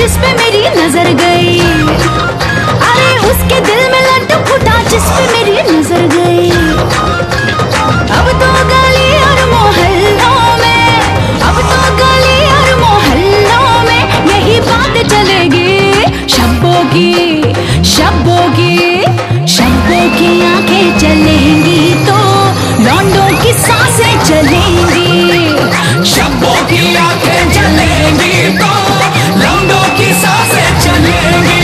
जिस पे मेरी नजर गई। अरे उसके दिल में लड्डू फूटा जिस पे मेरी नजर गई। अब तो गली और मोहल्लों में, अब तो गली और मोहल्लों में यही बात चलेगी। शब्बों की, शब्बों की, शब्बों की आंखें चलेंगी तो लौंडों की सांसें चलेंगी। शब्बों की आंखें चलेंगी तो लौंडों की सांसें चलेंगी।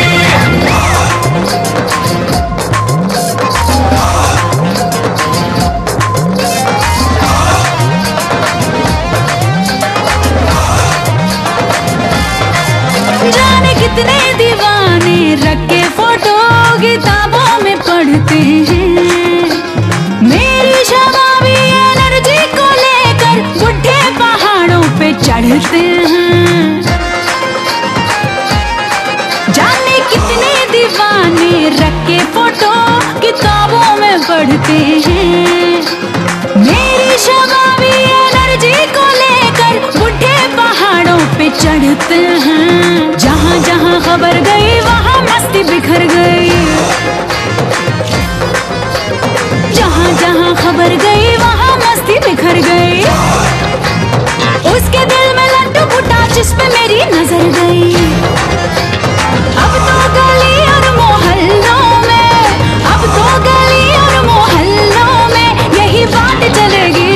जाने कितने दीवाने रखे फोटो किताबों में पढ़ते हैं। मेरी शबाबी एनर्जी को लेकर बुढ़े पहाड़ों पे चढ़ते हैं। जाने कितने दीवाने रखे फोटो किताबों में पढ़ते हैं। मेरी शबाबी एनर्जी को लेकर बुढ़े पहाड़ों पे चढ़ते हैं। जहाँ जहाँ खबर गई वहाँ मस्ती बिखर गई। जहाँ जहाँ खबर गई वहाँ मस्ती बिखर गई। उसके दिल में लड्डू फूटा जिस पे मेरी नजर गई। अब तो गली और मोहल्लों में, अब तो गली और मोहल्लों में यही बात चलेगी।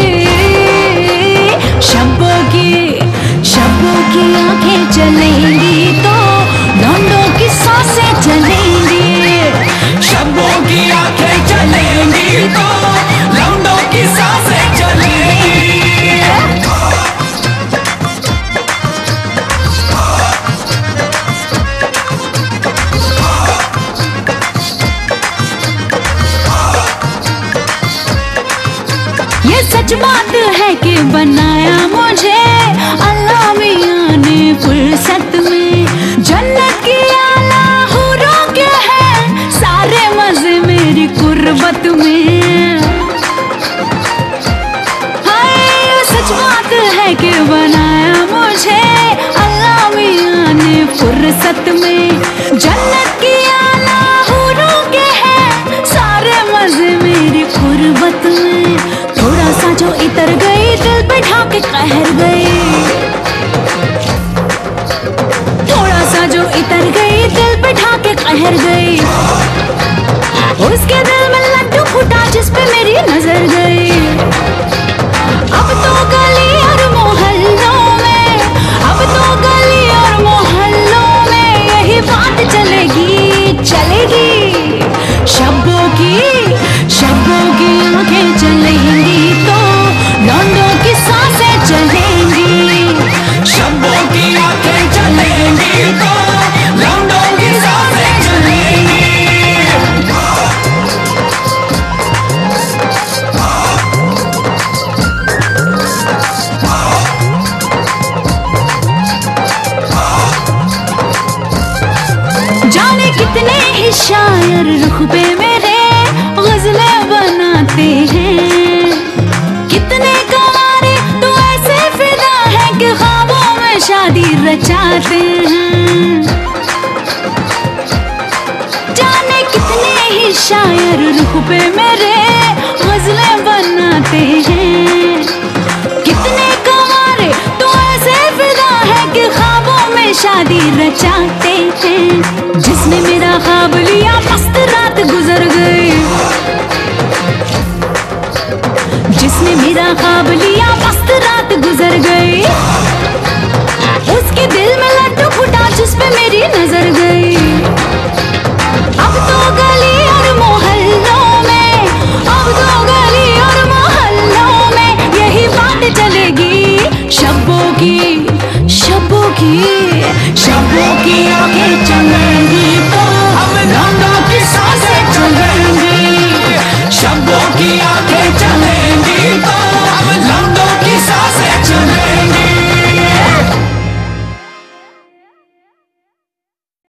शब्बों की, शब्बों की आंखें चलेंगी तो लौंडों की सांसें चलेंगी। शब्बों की आंखें चलेंगी तो लौंडों की सांसें चलेंगी। ये सच बात है कि बनाया मुझे अल्लाह मियां ने फुर्सत में। जन्नत की आला हूरों के हैं सारे मजे मेरी कुर्बत में। हाय ये सच बात है कि बनाया मुझे अल्लाह मियां ने फुर्सत में। जन्नत की आला हूरों के हैं सारे मजे मेरी कुर्बत में। थोड़ा सा जो इतर गई दिल पे ढाके कहर गई। थोड़ा सा जो इतर गई दिल पे ढाके कहर गई। उसके दिल में लड्डू फूटा जिस पे मेरी नजर गई। अब तो गली और मोहल्लों में, अब तो गली और मोहल्लों में यही बात चलेगी, चलेगी। शब्बों की, शब्बों की आंखें चलेंगी तो लौंडों की सांसें चलेंगी। शब्बों की आंखें चलेंगी तो लौंडों की सांसें चलेंगी। जाने कितने ही शायर रुख पे मेरे गजलें बनाते हैं। कितने कवारे तो ऐसे फिदा है कि ख्वाबों में शादी रचाते हैं। जाने कितने ही शायर रुख पे मेरे गजलें बनाते हैं। कितने कवारे तो ऐसे फिदा है कि ख्वाबों में शादी रचाते हैं। जिसने मेरा ख्वाब लिया मस्त रात गुजर गई। जिसने मेरा ख्वाब लिया मस्त रात गुजर गई। उसके दिल में लड्डू फूटा जिस पे मेरी नजर गई। अब तो गली और मोहल्लों में, अब तो गली और मोहल्लों में यही बात चलेगी। शब्बों की, शब्बों की, शब्बों की आंखें चलेंगी तो अब लौंडों की सांसें चलेंगी। शब्बों की